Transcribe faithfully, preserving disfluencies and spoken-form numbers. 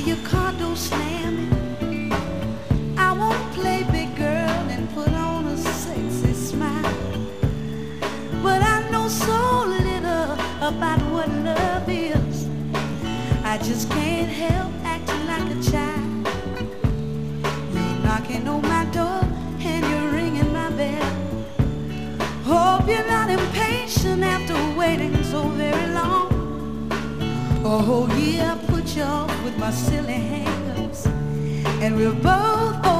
hear your car door slamming. I won't play big girl and put on a sexy smile, but I know so little about what love is. I just can't help acting like a child. You're knocking on my door and you're ringing my bell. Hope you're not impatient after waiting so very long. Oh yeah, I put you off with my silly hang-ups, and we're both